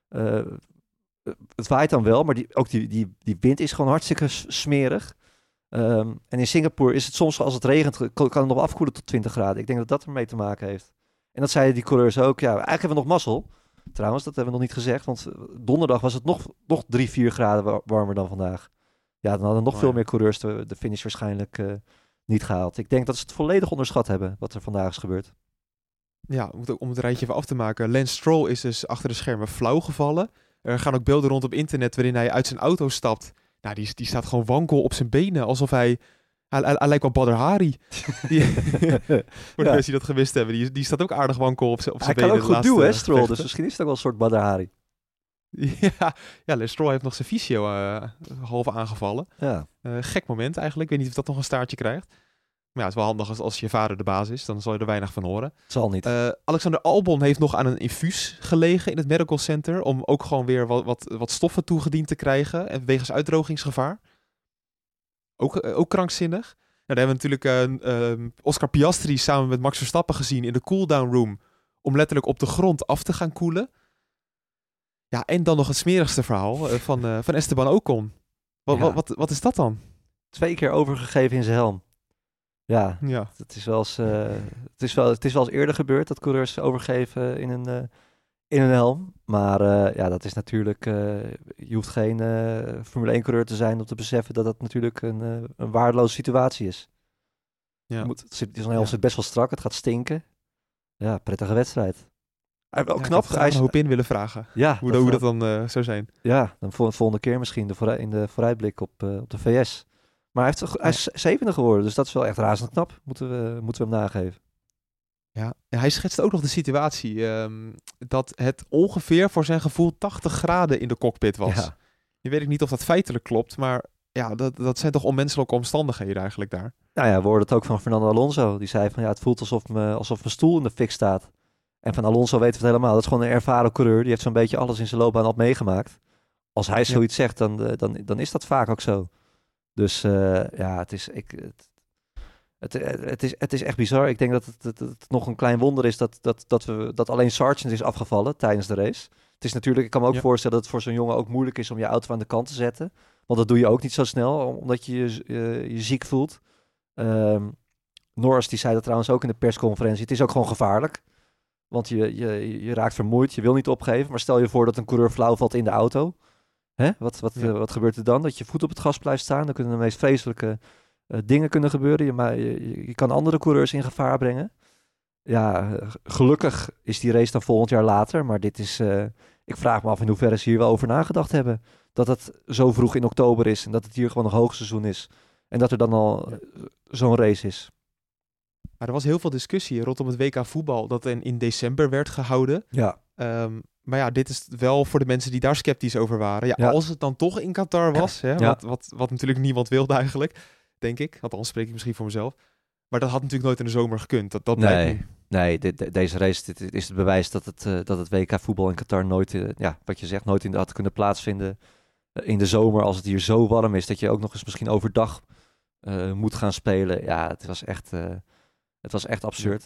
Het waait dan wel, maar die wind is gewoon hartstikke smerig. En in Singapore is het soms, als het regent, kan het nog afkoelen tot 20 graden. Ik denk dat dat ermee te maken heeft. En dat zeiden die coureurs ook. Ja, eigenlijk hebben we nog mazzel. Trouwens, dat hebben we nog niet gezegd. Want donderdag was het nog 3-4 graden warmer dan vandaag. Ja, dan hadden nog veel meer coureurs de finish waarschijnlijk niet gehaald. Ik denk dat ze het volledig onderschat hebben, wat er vandaag is gebeurd. Ja, om het rijtje even af te maken. Lance Stroll is dus achter de schermen flauw gevallen. Er gaan ook beelden rond op internet waarin hij uit zijn auto stapt. Nou, die staat gewoon wankel op zijn benen. Alsof hij lijkt wel Badr Hari. Voor de mensen die dat gemist hebben. Die staat ook aardig wankel op zijn benen. Hij kan ook goed duwen, hè, Stroll. Dus misschien is het ook wel een soort Badr Hari. Ja, Lance Stroll heeft nog zijn fysio half aangevallen. Ja. Gek moment eigenlijk. Ik weet niet of dat nog een staartje krijgt. Maar ja, het is wel handig als je vader de baas is. Dan zal je er weinig van horen. Zal niet. Alexander Albon heeft nog aan een infuus gelegen in het medical center. Om ook gewoon weer wat stoffen toegediend te krijgen. En wegens uitdrogingsgevaar. Ook krankzinnig. Nou, daar hebben we natuurlijk Oscar Piastri samen met Max Verstappen gezien in de cooldown room. Om letterlijk op de grond af te gaan koelen. Ja, en dan nog het smerigste verhaal van Esteban Ocon. Wat is dat dan? 2 keer overgegeven in zijn helm. Ja. Het is wel eens eerder gebeurd dat coureurs overgeven in een helm. Maar dat is natuurlijk, je hoeft geen Formule 1 coureur te zijn om te beseffen dat dat natuurlijk een waardeloze situatie is. Ja. Zo'n helm zit best wel strak, het gaat stinken. Ja, prettige wedstrijd. Wel knap. Hij is een hoop in willen vragen. Ja, hoe dat dan zou zijn. Ja, dan volgende keer misschien in de vooruitblik op de VS. Maar hij is 7e geworden, dus dat is wel echt razend knap. Moeten we hem nageven. Ja, en hij schetst ook nog de situatie dat het ongeveer voor zijn gevoel 80 graden in de cockpit was. Ja. Je weet niet of dat feitelijk klopt, maar ja, dat zijn toch onmenselijke omstandigheden eigenlijk daar. Nou ja, we hoorden het ook van Fernando Alonso. Die zei van het voelt alsof mijn stoel in de fik staat. En van Alonso weten we het helemaal. Dat is gewoon een ervaren coureur. Die heeft zo'n beetje alles in zijn loopbaan al meegemaakt. Als hij zoiets zegt, dan is dat vaak ook zo. Dus het is echt bizar. Ik denk dat het nog een klein wonder is dat alleen Sargent is afgevallen tijdens de race. Het is natuurlijk, ik kan me ook voorstellen dat het voor zo'n jongen ook moeilijk is om je auto aan de kant te zetten. Want dat doe je ook niet zo snel, omdat je je ziek voelt. Norris die zei dat trouwens ook in de persconferentie. Het is ook gewoon gevaarlijk. Want je raakt vermoeid, je wil niet opgeven. Maar stel je voor dat een coureur flauw valt in de auto. Hè? Wat gebeurt er dan? Dat je voet op het gas blijft staan. Dan kunnen de meest vreselijke dingen gebeuren. Je kan andere coureurs in gevaar brengen. gelukkig is die race dan volgend jaar later. Maar dit is... ik vraag me af in hoeverre ze hier wel over nagedacht hebben. Dat het zo vroeg in oktober is en dat het hier gewoon nog hoogseizoen is. En dat er dan al zo'n race is. Maar er was heel veel discussie rondom het WK voetbal dat in december werd gehouden. Ja. Maar ja, dit is wel voor de mensen die daar sceptisch over waren. Ja, Ja. Als het dan toch in Qatar was, hè, Ja. wat natuurlijk niemand wilde eigenlijk, denk ik. Althans spreek ik misschien voor mezelf. Maar dat had natuurlijk nooit in de zomer gekund. Dat blijkt nu. Nee, deze race dit is het bewijs dat het WK voetbal in Qatar nooit, wat je zegt, nooit had kunnen plaatsvinden in de zomer als het hier zo warm is. Dat je ook nog eens misschien overdag moet gaan spelen. Ja, het was echt absurd.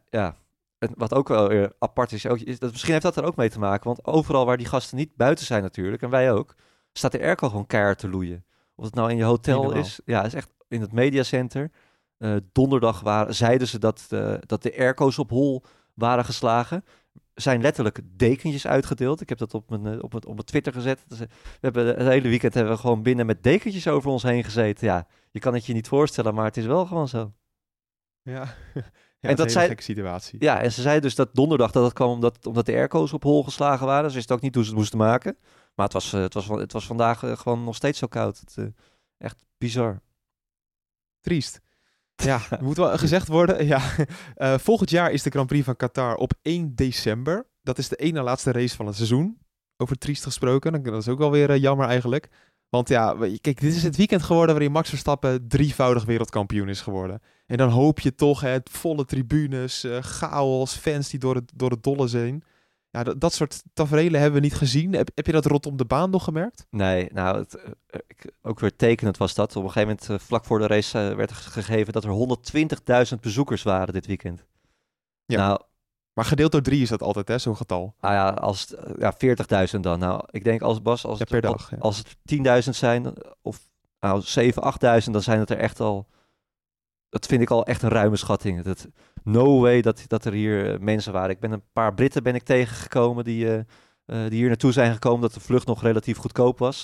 Wat ook wel weer apart is, misschien heeft dat er ook mee te maken. Want overal waar die gasten niet buiten zijn natuurlijk, en wij ook, staat de airco gewoon keihard te loeien. Of het nou in je hotel is. Ja, het is echt in het mediacenter. Donderdag zeiden ze dat de airco's op hol waren geslagen. Zijn letterlijk dekentjes uitgedeeld. Ik heb dat op mijn Twitter gezet. Dus, we hebben het hele weekend hebben we gewoon binnen met dekentjes over ons heen gezeten. Ja, je kan het je niet voorstellen, maar het is wel gewoon zo. Ja, en dat is een gekke situatie. Ja, en ze zeiden dus dat donderdag dat kwam omdat de airco's op hol geslagen waren. Ze wisten ook niet hoe ze het moesten maken. Maar het was vandaag gewoon nog steeds zo koud. Echt bizar. Triest. Ja, moet wel gezegd worden. Ja. Volgend jaar is de Grand Prix van Qatar op 1 december. Dat is de ene laatste race van het seizoen. Over triest gesproken. Dat is ook wel weer jammer eigenlijk. Want ja, kijk, dit is het weekend geworden waarin Max Verstappen 3-voudig wereldkampioen is geworden. En dan hoop je toch, volle tribunes, chaos, fans die door het dolle zijn. Ja, dat soort taferelen hebben we niet gezien. Heb je dat rondom de baan nog gemerkt? Nee, nou, ook weer tekenend was dat. Op een gegeven moment, vlak voor de race, werd gegeven dat er 120.000 bezoekers waren dit weekend. Ja, nou, maar gedeeld door 3 is dat altijd, hè, zo'n getal. Nou ja, 40.000 dan. Nou, ik denk als per dag, als het 10.000 zijn, of 7.000, 8.000, dan zijn het er echt al... Dat vind ik al echt een ruime schatting. No way dat er hier mensen waren. Ik ben een paar Britten tegengekomen die hier naartoe zijn gekomen, dat de vlucht nog relatief goedkoop was.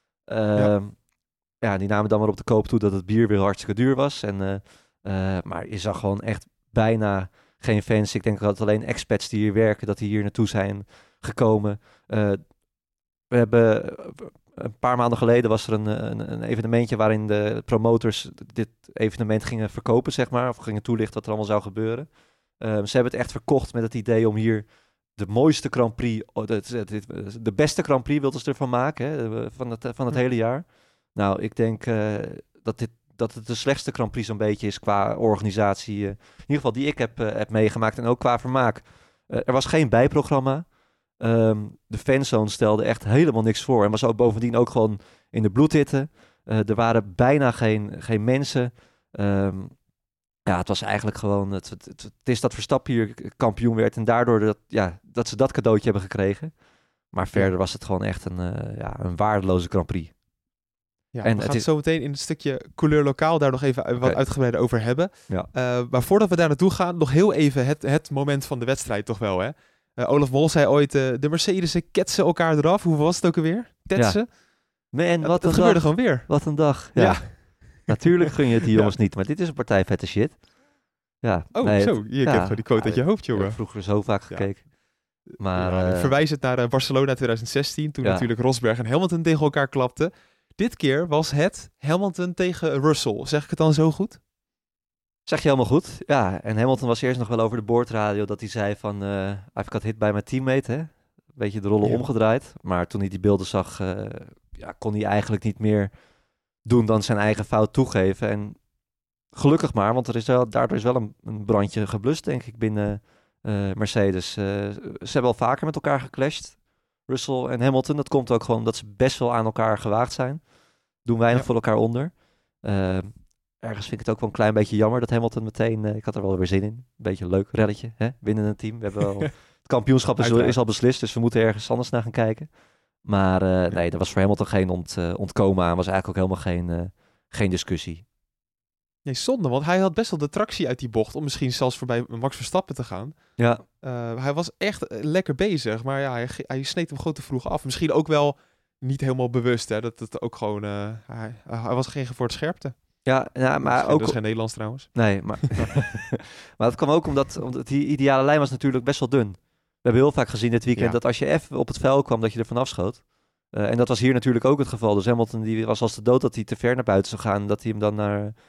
Die namen dan maar op de koop toe dat het bier weer hartstikke duur was. Maar je zag gewoon echt bijna geen fans. Ik denk dat alleen expats die hier werken, dat die hier naartoe zijn gekomen. We hebben... Een paar maanden geleden was er een evenementje waarin de promotors dit evenement gingen verkopen, zeg maar. Of gingen toelichten wat er allemaal zou gebeuren. Ze hebben het echt verkocht met het idee om hier de mooiste Grand Prix, de beste Grand Prix wilden ze ervan maken, hè, van het hele jaar. Nou, ik denk dat het de slechtste Grand Prix zo'n beetje is qua organisatie. In ieder geval die ik heb meegemaakt en ook qua vermaak. Er was geen bijprogramma. De fanzone stelde echt helemaal niks voor. En was ook bovendien ook gewoon in de bloedhitte. Er waren bijna geen mensen. Het was eigenlijk gewoon... Het is dat Verstappen hier kampioen werd. En daardoor dat ze dat cadeautje hebben gekregen. Maar verder was het gewoon echt een waardeloze Grand Prix. Ja, en we gaan het zo meteen in het stukje couleur lokaal daar nog even wat uitgebreider over hebben. Ja. Maar voordat we daar naartoe gaan, nog heel even het moment van de wedstrijd toch wel, hè? Olaf Mol zei ooit, de Mercedes'en ketsen elkaar eraf. Hoe was het ook alweer? Tetsen? Man, dat gebeurde gewoon weer. Wat een dag. Ja. Natuurlijk gun je het die jongens niet, maar dit is een partij vette shit. Ja. Oh, je hebt gewoon die quote uit je hoofd, jongen. Ik heb vroeger zo vaak gekeken. Maar, verwijs het naar Barcelona 2016, toen natuurlijk Rosberg en Hamilton tegen elkaar klapten. Dit keer was het Hamilton tegen Russell. Zeg ik het dan zo goed? Zeg je helemaal goed. Ja, en Hamilton was eerst nog wel over de boordradio dat hij zei van... I've got hit by my teammate, hè. Een beetje de rollen omgedraaid. Maar toen hij die beelden zag, kon hij eigenlijk niet meer doen dan zijn eigen fout toegeven. En gelukkig maar, want daardoor is wel een brandje geblust, denk ik, binnen Mercedes. Ze hebben al vaker met elkaar geclashed, Russell en Hamilton. Dat komt ook gewoon dat ze best wel aan elkaar gewaagd zijn. Doen weinig voor elkaar onder. Ergens vind ik het ook wel een klein beetje jammer dat Hamilton meteen... ik had er wel weer zin in. Een beetje een leuk relletje, hè? Binnen een team. We hebben wel, het kampioenschap is al beslist, dus we moeten ergens anders naar gaan kijken. Maar nee, er was voor Hamilton geen ontkomen aan. Was eigenlijk ook helemaal geen discussie. Nee, zonde, want hij had best wel de tractie uit die bocht om misschien zelfs voorbij Max Verstappen te gaan. Ja. Hij was echt lekker bezig, maar ja, hij sneed hem gewoon te vroeg af. Misschien ook wel niet helemaal bewust, hè? Dat het ook gewoon... hij was geen voor het scherpte. Ja, maar ook... Dat is geen Nederlands trouwens. Nee, maar... maar dat kwam ook omdat die ideale lijn was natuurlijk best wel dun. We hebben heel vaak gezien dit weekend dat als je even op het vuil kwam, dat je er vanaf schoot. En dat was hier natuurlijk ook het geval. Dus Hamilton die was als de dood dat hij te ver naar buiten zou gaan. Dat hij hem dan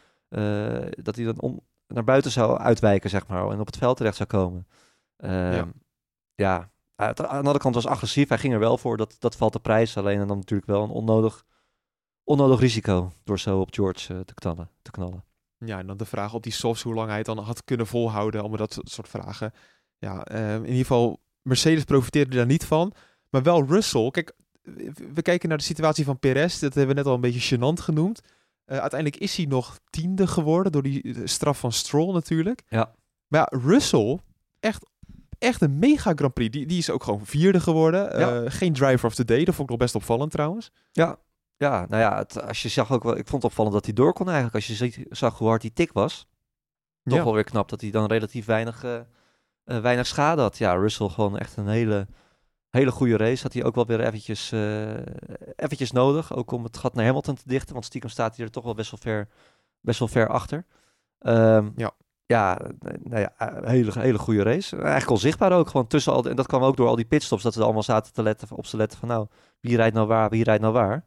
naar buiten zou uitwijken, zeg maar. En op het veld terecht zou komen. Aan de andere kant was agressief. Hij ging er wel voor. Dat valt de prijs. Alleen dan natuurlijk wel een onnodig risico door zo op George te knallen. Ja, en dan de vraag op die softs, hoe lang hij het dan had kunnen volhouden. Allemaal dat soort vragen. Ja, in ieder geval, Mercedes profiteerde daar niet van. Maar wel Russell. Kijk, we kijken naar de situatie van Perez. Dat hebben we net al een beetje gênant genoemd. Uiteindelijk is hij nog 10e geworden door die straf van Stroll natuurlijk. Ja. Maar ja, Russell, echt een mega Grand Prix. Die is ook gewoon 4e geworden. Ja. Geen driver of the day. Dat vond ik nog best opvallend trouwens. Ja, nou ja, als je zag ook wel, ik vond het opvallend dat hij door kon eigenlijk. Als je zag hoe hard die tik was. Toch wel weer knap dat hij dan relatief weinig schade had. Ja, Russell gewoon echt een hele goede race. Had hij ook wel weer eventjes nodig. Ook om het gat naar Hamilton te dichten. Want stiekem staat hij er toch wel best wel ver achter. Hele goede race. Eigenlijk onzichtbaar ook. Gewoon tussen al en dat kwam ook door al die pitstops. Dat we allemaal zaten op te letten van nou, wie rijdt nou waar.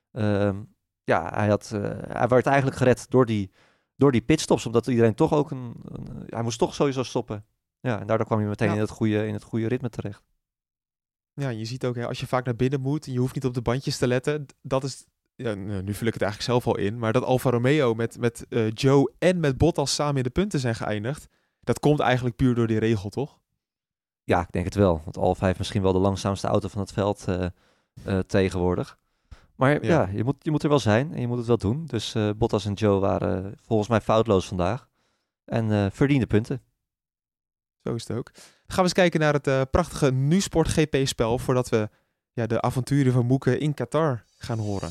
Hij werd eigenlijk gered door die pitstops. Omdat iedereen toch ook hij moest toch sowieso stoppen. Ja, en daardoor kwam je meteen in het goede ritme terecht. Ja, je ziet ook, als je vaak naar binnen moet en je hoeft niet op de bandjes te letten, dat is, nu vul ik het eigenlijk zelf al in, maar dat Alfa Romeo met Joe en met Bottas samen in de punten zijn geëindigd, dat komt eigenlijk puur door die regel, toch? Ja, ik denk het wel. Want Alfa heeft misschien wel de langzaamste auto van het veld tegenwoordig. Maar je moet er wel zijn en je moet het wel doen. Dus Bottas en Joe waren volgens mij foutloos vandaag. En verdiende punten. Zo is het ook. Dan gaan we eens kijken naar het prachtige NuSport GP-spel voordat we de avonturen van Moeke in Qatar gaan horen.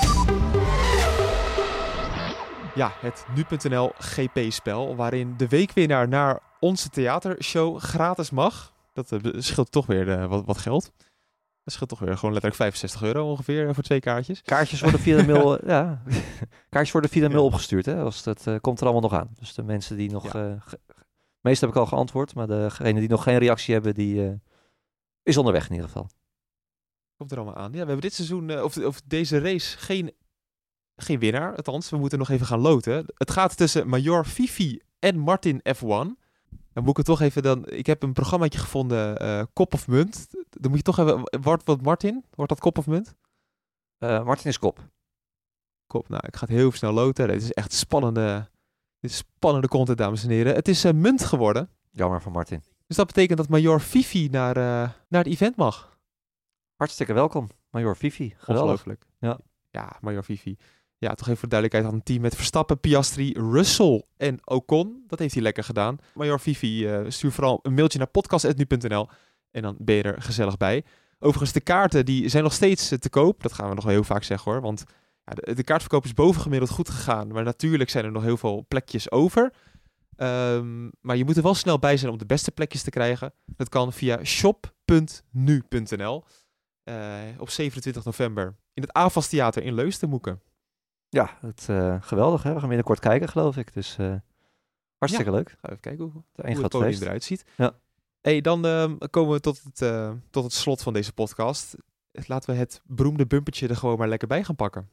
Ja, het nu.nl GP-spel waarin de weekwinnaar naar onze theatershow gratis mag. Dat scheelt toch weer wat geld. Dat scheelt toch weer gewoon letterlijk €65 ongeveer voor 2 kaartjes. Kaartjes worden via de mail, kaartjes worden via de mail opgestuurd. Hè? Dat komt er allemaal nog aan. Dus de mensen die nog... meestal heb ik al geantwoord, maar degene die nog geen reactie hebben, die is onderweg in ieder geval. Komt er allemaal aan. Ja, we hebben dit seizoen, of deze race, geen winnaar. Althans, we moeten nog even gaan loten. Het gaat tussen Major Fifi en Martin F1. Dan moet ik het toch even dan... Ik heb een programmaatje gevonden, kop of munt. Dan moet je toch even... Wordt Martin? Wordt dat kop of munt? Martin is kop. Kop. Nou, ik ga het heel snel loten. Dit is echt spannende content, dames en heren. Het is munt geworden. Jammer voor Martin. Dus dat betekent dat Major Fifi naar het event mag. Hartstikke welkom, Major Fifi. Ongelooflijk. Ja, Major Fifi. Ja, toch even voor de duidelijkheid, had een team met Verstappen, Piastri, Russell en Ocon. Dat heeft hij lekker gedaan. Major Fifi, stuur vooral een mailtje naar podcast@nu.nl en dan ben je er gezellig bij. Overigens, de kaarten die zijn nog steeds te koop. Dat gaan we nog wel heel vaak zeggen hoor, want de kaartverkoop is bovengemiddeld goed gegaan. Maar natuurlijk zijn er nog heel veel plekjes over. Maar je moet er wel snel bij zijn om de beste plekjes te krijgen. Dat kan via shop.nu.nl op 27 november in het AFAS Theater in Leusden, Moeke. Ja, geweldig hè. We gaan binnenkort kijken, geloof ik. Dus hartstikke leuk. Gaan we even kijken hoe het podium eruit ziet. Ja. Hey, dan komen we tot het slot van deze podcast. Laten we het beroemde bumpertje er gewoon maar lekker bij gaan pakken.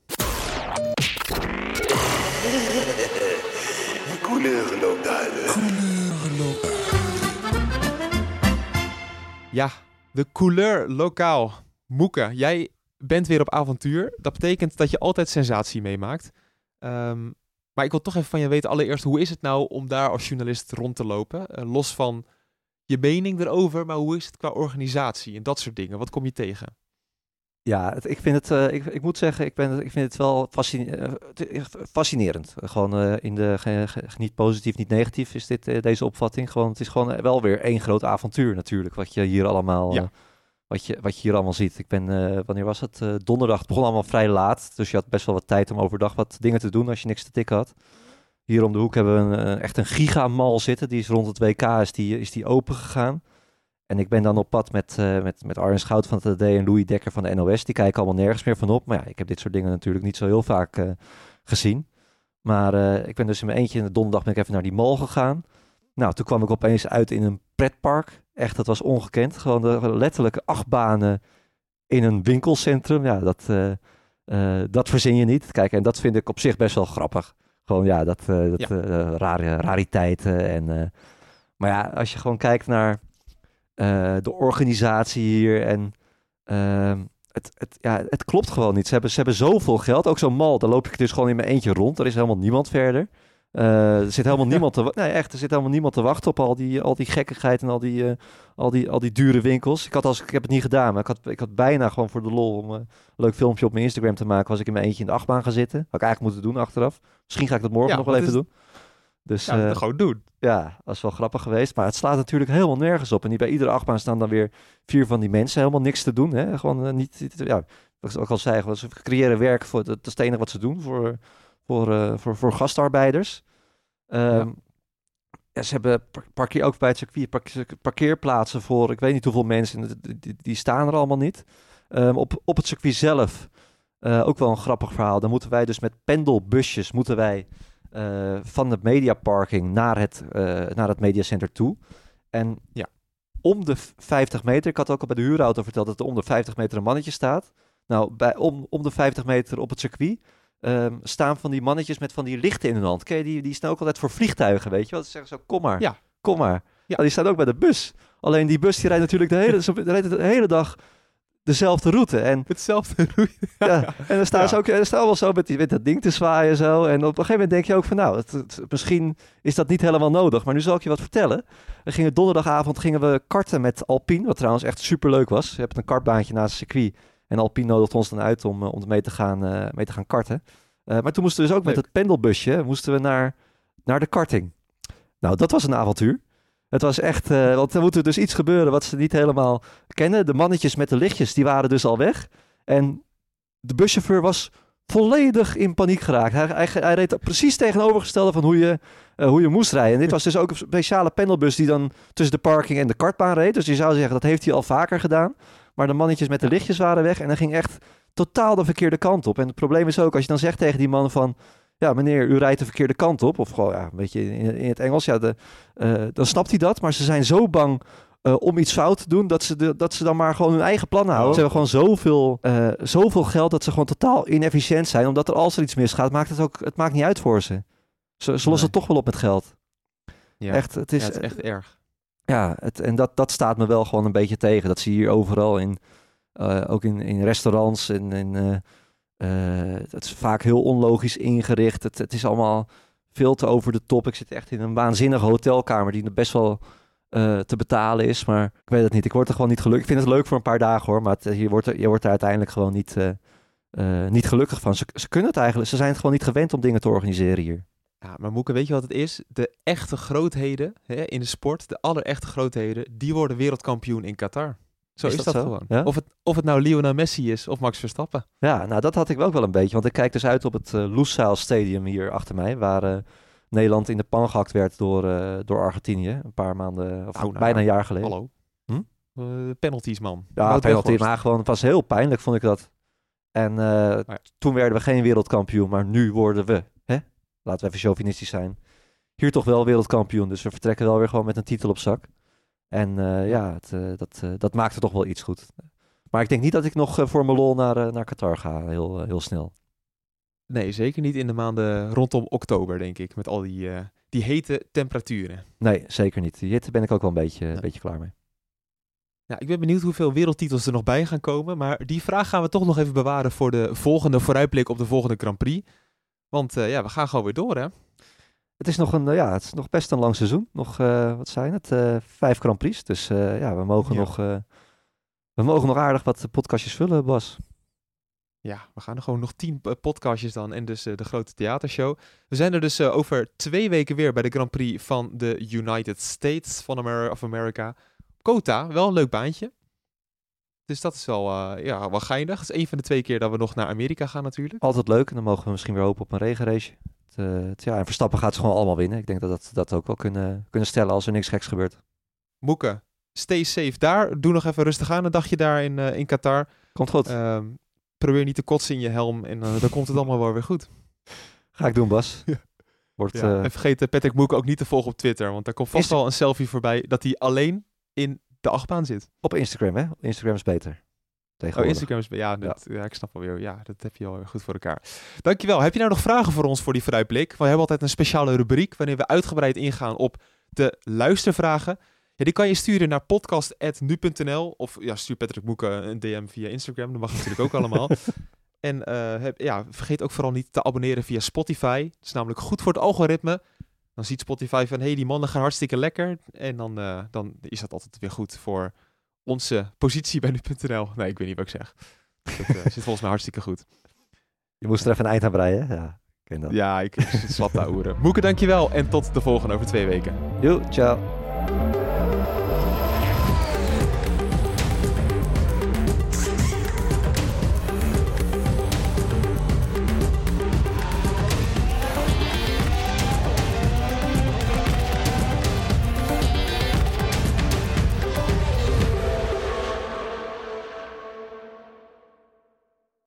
Ja, de couleur lokaal. Moeke, jij bent weer op avontuur. Dat betekent dat je altijd sensatie meemaakt. Maar ik wil toch even van je weten, allereerst, hoe is het nou om daar als journalist rond te lopen? Los van je mening erover, maar hoe is het qua organisatie en dat soort dingen? Wat kom je tegen? Ja, ik vind het, ik moet zeggen, ik vind het wel fascinerend. Gewoon niet positief, niet negatief is deze opvatting. Gewoon, het is gewoon wel weer één groot avontuur natuurlijk, wat je hier allemaal, wat je hier allemaal ziet. Ik ben, wanneer was het? Donderdag. Het begon allemaal vrij laat, dus je had best wel wat tijd om overdag wat dingen te doen als je niks te tikken had. Hier om de hoek hebben we echt een gigamal zitten. Die is rond het WK is die open gegaan. En ik ben dan op pad met Arjen Schout van het AD en Louis Dekker van de NOS. Die kijken allemaal nergens meer van op. Maar ja, ik heb dit soort dingen natuurlijk niet zo heel vaak gezien. Maar ik ben dus in mijn eentje en de donderdag ben ik even naar die mall gegaan. Nou, toen kwam ik opeens uit in een pretpark. Echt, dat was ongekend. Gewoon de letterlijke 8 banen in een winkelcentrum. Ja, dat verzin je niet. Kijk, en dat vind ik op zich best wel grappig. Gewoon, ja, rariteiten. Maar ja, als je gewoon kijkt naar de organisatie hier en het klopt gewoon niet. Ze hebben zoveel geld. Ook zo'n mall, daar loop ik dus gewoon in mijn eentje rond. Er is helemaal niemand verder. Er zit helemaal niemand er zit helemaal niemand te wachten op al die gekkigheid en al die dure winkels. Ik heb het niet gedaan, maar ik had bijna gewoon voor de lol om een leuk filmpje op mijn Instagram te maken, was ik in mijn eentje in de achtbaan gaan zitten. Had ik eigenlijk moeten doen achteraf. Misschien ga ik dat morgen nog wel even doen. Dus gewoon doen. Ja, dat is wel grappig geweest. Maar het slaat natuurlijk helemaal nergens op. En niet bij iedere achtbaan staan dan weer 4 van die mensen helemaal niks te doen. Hè? Gewoon niet, ja, wat ik al zei, ze creëren werk voor dat is het enige wat ze doen voor gastarbeiders. Ze hebben ook bij het circuit parkeerplaatsen voor ik weet niet hoeveel mensen. Die staan er allemaal niet. Op het circuit zelf ook wel een grappig verhaal. Dan moeten wij dus met pendelbusjes van het mediaparking naar het mediacenter toe. En om de 50 meter, ik had ook al bij de huurauto verteld dat er om de 50 meter een mannetje staat. Nou, om de 50 meter op het circuit staan van die mannetjes met van die lichten in hun hand. Ken je die staan ook altijd voor vliegtuigen, weet je wel? Ze zeggen zo, kom maar, kom maar. Ja. Die staan ook bij de bus. Alleen die bus die rijdt natuurlijk de hele dag dezelfde route. En hetzelfde route. Ja, en dan staan ze ook wel zo met dat ding te zwaaien zo. En op een gegeven moment denk je ook van nou, misschien is dat niet helemaal nodig. Maar nu zal ik je wat vertellen. Donderdagavond gingen we karten met Alpine, wat trouwens echt superleuk was. Je hebt een kartbaantje naast het circuit. En Alpine nodigt ons dan uit om mee te gaan karten. Maar toen moesten we dus ook met het pendelbusje naar de karting. Nou, dat was een avontuur. Het was echt, want er moet er dus iets gebeuren wat ze niet helemaal kennen. De mannetjes met de lichtjes, die waren dus al weg. En de buschauffeur was volledig in paniek geraakt. Hij reed precies tegenovergestelde van hoe je moest rijden. En dit was dus ook een speciale pendelbus die dan tussen de parking en de kartbaan reed. Dus je zou zeggen, dat heeft hij al vaker gedaan. Maar de mannetjes met de lichtjes waren weg en dan ging echt totaal de verkeerde kant op. En het probleem is ook, als je dan zegt tegen die man van, ja meneer, u rijdt de verkeerde kant op. Of gewoon, een beetje in het Engels, dan snapt hij dat. Maar ze zijn zo bang om iets fout te doen, dat ze dan maar gewoon hun eigen plannen houden. Ze hebben gewoon zoveel geld dat ze gewoon totaal inefficiënt zijn. Omdat als er iets misgaat, het maakt niet uit voor ze. Ze lossen het toch wel op met geld. Ja. Echt, het is echt erg. Ja, dat staat me wel gewoon een beetje tegen. Dat zie je hier overal ook in restaurants. Het is vaak heel onlogisch ingericht. Het is allemaal veel te over de top. Ik zit echt in een waanzinnige hotelkamer die best wel te betalen is. Maar ik weet het niet. Ik word er gewoon niet gelukkig. Ik vind het leuk voor een paar dagen hoor. Maar je wordt er uiteindelijk gewoon niet gelukkig van. Ze kunnen het eigenlijk. Ze zijn het gewoon niet gewend om dingen te organiseren hier. Ja, maar Moeke, weet je wat het is? De echte grootheden in de sport, de allerechte grootheden, die worden wereldkampioen in Qatar. Zo is dat gewoon. Ja? Of het nou Lionel Messi is of Max Verstappen. Ja, nou dat had ik ook wel een beetje. Want ik kijk dus uit op het Lusail Stadium hier achter mij. Waar Nederland in de pan gehakt werd door Argentinië. Een paar maanden, bijna een jaar geleden. Hallo. Penalties, man. Ja, penalties. Maar gewoon, het was heel pijnlijk, vond ik dat. En toen werden we geen wereldkampioen. Maar nu worden we, laten we even chauvinistisch zijn, hier toch wel wereldkampioen. Dus we vertrekken wel weer gewoon met een titel op zak. En dat maakte toch wel iets goed. Maar ik denk niet dat ik nog voor mijn lol naar Qatar ga, heel snel. Nee, zeker niet in de maanden rondom oktober, denk ik. Met al die hete temperaturen. Nee, zeker niet. Die hitte ben ik ook wel een beetje klaar mee. Ja, ik ben benieuwd hoeveel wereldtitels er nog bij gaan komen. Maar die vraag gaan we toch nog even bewaren voor de volgende vooruitblik op de volgende Grand Prix. Want we gaan gewoon weer door, hè? Het is nog best een lang seizoen. Nog, wat zijn het? 5 Grand Prix. Dus we mogen nog aardig wat podcastjes vullen, Bas. Ja, we gaan er gewoon nog 10 podcastjes dan en dus de grote theatershow. We zijn er dus over 2 weken weer bij de Grand Prix van de United States of America. Kota, wel een leuk baantje. Dus dat is wel geinig. Het is 1 van de 2 keer dat we nog naar Amerika gaan natuurlijk. Altijd leuk en dan mogen we misschien weer hopen op een regenrace. En Verstappen gaat ze gewoon allemaal winnen. Ik denk dat we dat ook wel kunnen stellen als er niks geks gebeurt. Moeke, stay safe daar. Doe nog even rustig aan een dagje daar in Qatar. Komt goed. Probeer niet te kotsen in je helm en dan komt het allemaal wel weer goed. Ga ik doen, Bas. Wordt, En vergeet Patrick Moek ook niet te volgen op Twitter. Want daar komt vast wel een selfie voorbij dat hij alleen in de achtbaan zit. Op Instagram, hè? Instagram is beter. Instagram is... Ja, ik snap alweer. Ja, dat heb je al goed voor elkaar. Dankjewel. Heb je nou nog vragen voor ons voor die vooruitblik? We hebben altijd een speciale rubriek waarin we uitgebreid ingaan op de luistervragen. Ja, die kan je sturen naar podcast@nu.nl of stuur Patrick Moek een DM via Instagram. Dat mag natuurlijk ook allemaal. En vergeet ook vooral niet te abonneren via Spotify. Dat is namelijk goed voor het algoritme. Dan ziet Spotify van, die mannen gaan hartstikke lekker. En dan is dat altijd weer goed voor onze positie bij nu.nl. Nee, ik weet niet wat ik zeg. Dat zit volgens mij hartstikke goed. Je moest er even een eind aan breien, hè? Ja, ik ken dat. Ja, ik slap daar oren. Moeke, dankjewel. En tot de volgende over 2 weken. Doei, ciao.